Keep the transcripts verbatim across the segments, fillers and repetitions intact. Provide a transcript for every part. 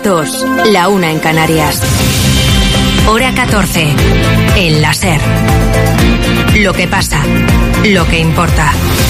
dos, la una en Canarias. Hora catorce, en la SER. Lo que pasa, lo que importa.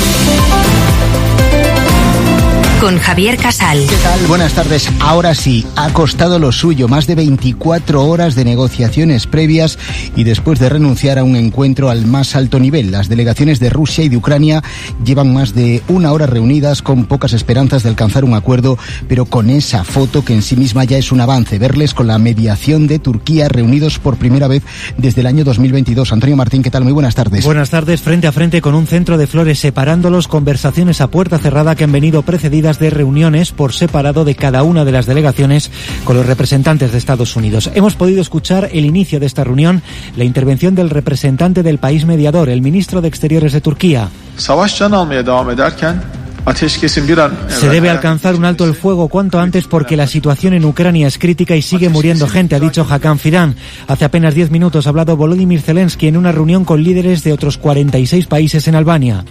Con Javier Casal. ¿Qué tal? Buenas tardes. Ahora sí, ha costado lo suyo, más de veinticuatro horas de negociaciones previas y después de renunciar a un encuentro al más alto nivel. Las delegaciones de Rusia y de Ucrania llevan más de una hora reunidas con pocas esperanzas de alcanzar un acuerdo, pero con esa foto que en sí misma ya es un avance. Verles con la mediación de Turquía reunidos por primera vez desde el año dos mil veintidós. Antonio Martín, ¿qué tal? Muy buenas tardes. Buenas tardes. Frente a frente con un centro de flores separándolos, conversaciones a puerta cerrada que han venido precedidas de reuniones por separado de cada una de las delegaciones con los representantes de Estados Unidos. Hemos podido escuchar el inicio de esta reunión, la intervención del representante del país mediador, el ministro de Exteriores de Turquía. Se debe alcanzar un alto el fuego cuanto antes porque la situación en Ucrania es crítica y sigue muriendo gente, ha dicho Hakan Fidan. Hace apenas diez minutos ha hablado Volodymyr Zelensky en una reunión con líderes de otros cuarenta y seis países en Albania.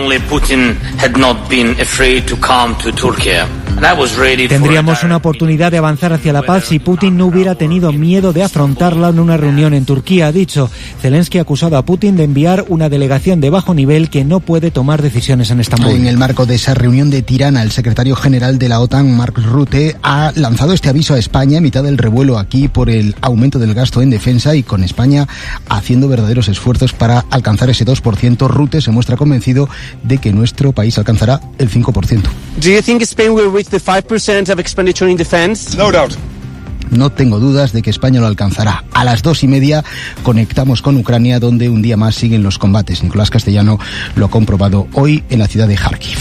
Tendríamos una oportunidad de avanzar hacia la paz si Putin no hubiera tenido miedo de afrontarla en una reunión en Turquía, ha dicho. Zelensky ha acusado a Putin de enviar una delegación de bajo nivel que no puede tomar decisiones en Estambul. En el marco de esa reunión de Tirana, el secretario general de la OTAN, Mark Rutte, ha lanzado este aviso a España en mitad del revuelo aquí por el aumento del gasto en defensa y con España haciendo verdaderos esfuerzos para alcanzar ese dos por ciento. Rutte se muestra convencido de que nuestro país alcanzará el cinco por ciento. Do you think Spain will reach the five percent of expenditure in defense? No doubt. No tengo dudas de que España lo alcanzará. A las dos y media conectamos con Ucrania, donde un día más siguen los combates. Nicolás Castellano lo ha comprobado hoy en la ciudad de Kharkiv.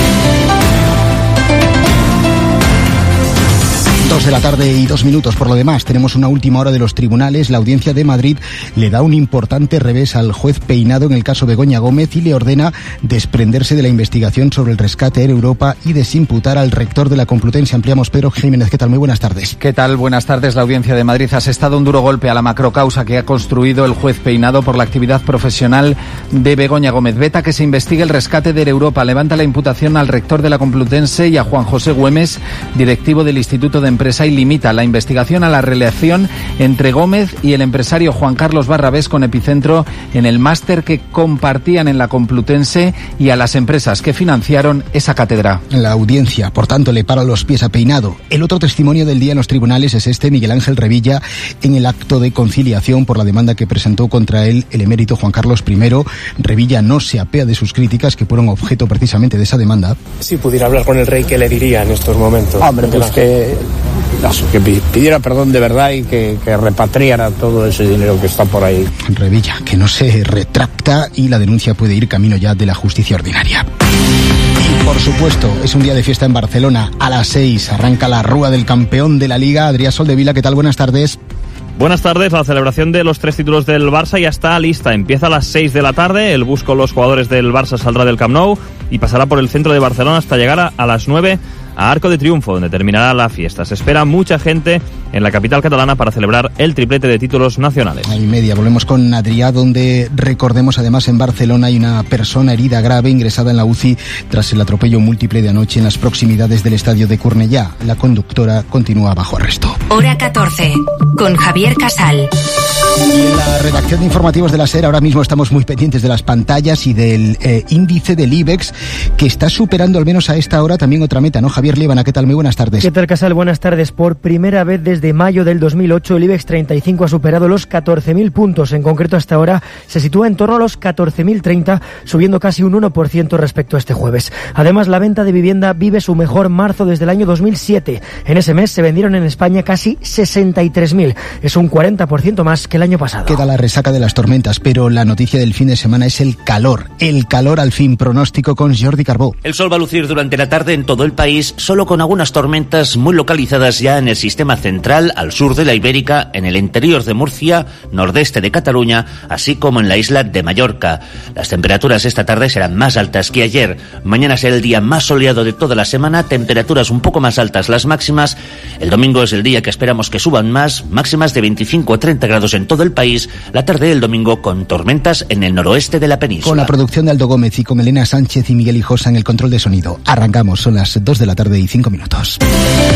Dos de la tarde y dos minutos. Por lo demás, tenemos una última hora de los tribunales. La Audiencia de Madrid le da un importante revés al juez Peinado en el caso Begoña Gómez y le ordena desprenderse de la investigación sobre el rescate Air Europa y desimputar al rector de la Complutense. Ampliamos. Pedro Jiménez, ¿qué tal? Muy buenas tardes. ¿Qué tal? Buenas tardes. La Audiencia de Madrid ha asestado un duro golpe a la macrocausa que ha construido el juez Peinado por la actividad profesional de Begoña Gómez. Veta que se investigue el rescate de Air Europa. Levanta la imputación al rector de la Complutense y a Juan José Güemes, directivo del Instituto de Empresa, y limita la investigación a la relación entre Gómez y el empresario Juan Carlos Barrabés, con epicentro en el máster que compartían en la Complutense, y a las empresas que financiaron esa cátedra. La audiencia, por tanto, le para los pies a Peinado. El otro testimonio del día en los tribunales es este, Miguel Ángel Revilla, en el acto de conciliación por la demanda que presentó contra él el emérito Juan Carlos primero. Revilla no se apea de sus críticas, que fueron objeto precisamente de esa demanda. Si pudiera hablar con el rey, ¿qué le diría en estos momentos? Hombre, pues que... que pidiera perdón de verdad y que, que repatriara todo ese dinero que está por ahí. Revilla, que no se retracta y la denuncia puede ir camino ya de la justicia ordinaria. Y por supuesto, es un día de fiesta en Barcelona. A las seis arranca la Rúa del campeón de la Liga. Adrián Soldevila, ¿qué tal? Buenas tardes. Buenas tardes. La celebración de los tres títulos del Barça ya está lista. Empieza a las seis de la tarde. El bus con los jugadores del Barça saldrá del Camp Nou y pasará por el centro de Barcelona hasta llegar a, a las nueve a Arco de Triunfo, donde terminará la fiesta. Se espera mucha gente en la capital catalana para celebrar el triplete de títulos nacionales. A y media volvemos con Adrià, donde recordemos además en Barcelona hay una persona herida grave ingresada en la U C I tras el atropello múltiple de anoche en las proximidades del estadio de Cornellà. La conductora continúa bajo arresto. Hora catorce, con Javier Casal. Y en la redacción de informativos de la SER ahora mismo estamos muy pendientes de las pantallas y del eh, índice del IBEX, que está superando al menos a esta hora también otra meta, ¿no? Javier Líbana, ¿qué tal? Muy buenas tardes. ¿Qué tal, Casal? Buenas tardes. Por primera vez desde mayo del dos mil ocho, el IBEX treinta y cinco ha superado los catorce mil puntos. En concreto, hasta ahora se sitúa en torno a los catorce mil treinta, subiendo casi un uno por ciento respecto a este jueves. Además, la venta de vivienda vive su mejor marzo desde el año dos mil siete. En ese mes se vendieron en España casi sesenta y tres mil. Es un cuarenta por ciento más que el año pasado. Queda la resaca de las tormentas, pero la noticia del fin de semana es el calor. El calor al fin. Pronóstico con Jordi Carbó. El sol va a lucir durante la tarde en todo el país, solo con algunas tormentas muy localizadas ya en el sistema central, al sur de la Ibérica, en el interior de Murcia, nordeste de Cataluña, así como en la isla de Mallorca. Las temperaturas esta tarde serán más altas que ayer. Mañana será el día más soleado de toda la semana, temperaturas un poco más altas las máximas. El domingo es el día que esperamos que suban más, máximas de veinticinco a treinta grados en todo el país. La tarde del domingo con tormentas en el noroeste de la península. Con la producción de Aldo Gómez y con Elena Sánchez y Miguel Hijosa en el control de sonido. Arrancamos, son las dos de la tarde y cinco minutos.